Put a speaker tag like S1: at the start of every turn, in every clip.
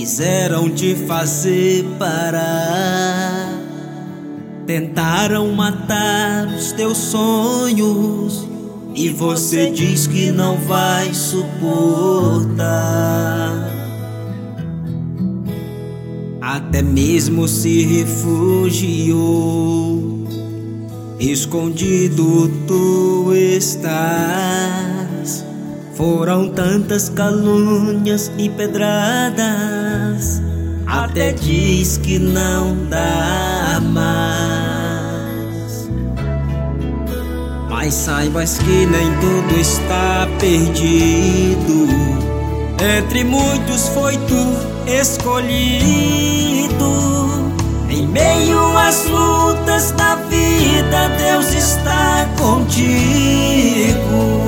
S1: quiseram te fazer parar, tentaram matar os teus sonhos, e você diz que não vai suportar. Até mesmo se refugiou, escondido tu estás. Foram tantas calúnias e pedradas, até diz que não dá mais. Mas saibas que nem tudo está perdido, entre muitos foi tu escolhido. Em meio às lutas da vida, Deus está contigo.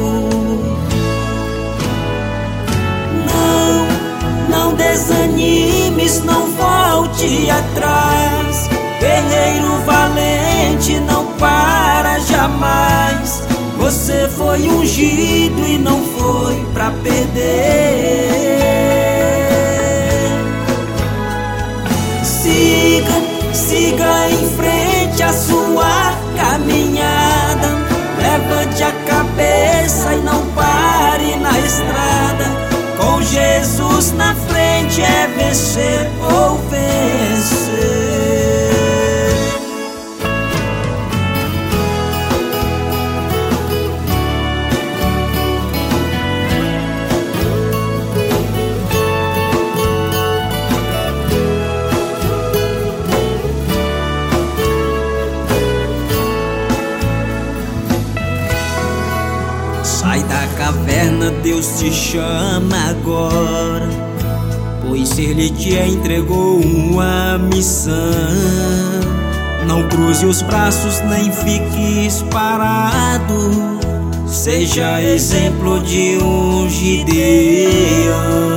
S1: Não desanimes, não volte atrás. Guerreiro valente, não para jamais. Você foi ungido e não foi pra perder. Siga em frente a sua caminhada. Levante a cabeça e não pare na estrada. Com Jesus na frente é vencer ou vencer. Sai da caverna, Deus te chama agora, pois Ele te entregou uma missão. Não cruze os braços nem fiques parado, seja exemplo de um Gideão.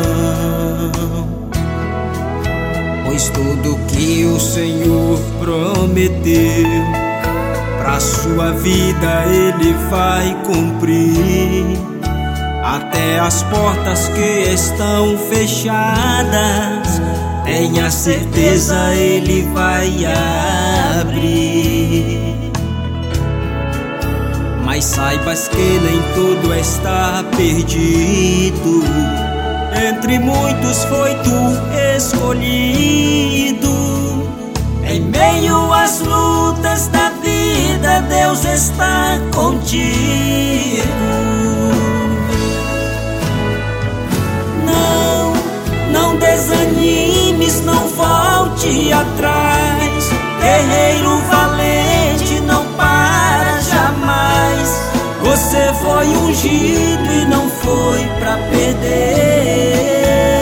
S1: Pois tudo que o Senhor prometeu pra sua vida Ele vai cumprir. Até as portas que estão fechadas, tenha certeza Ele vai abrir. Mas saibas que nem tudo está perdido, entre muitos foi tu escolhido. Em meio às lutas da vida, Deus está contigo. Não desanimes, não volte atrás. Guerreiro valente, não para jamais. Você foi ungido e não foi pra perder.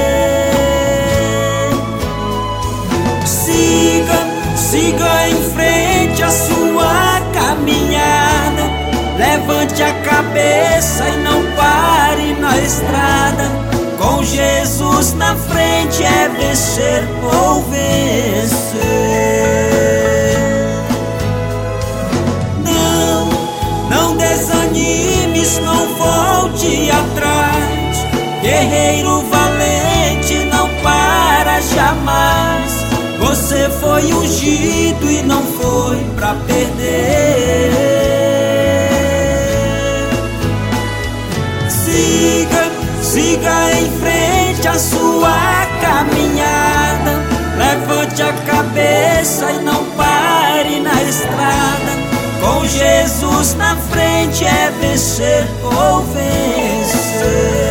S1: Siga em frente a sua caminhada. Levante a cabeça e não pare na estrada. Com Jesus na frente é vencer ou vencer. Não desanimes, não volte atrás. Guerreiro valente, não para jamais. Você foi ungido e não foi pra perder. Siga em frente a sua caminhada. Levante a cabeça e não pare na estrada. Com Jesus na frente é vencer ou vencer.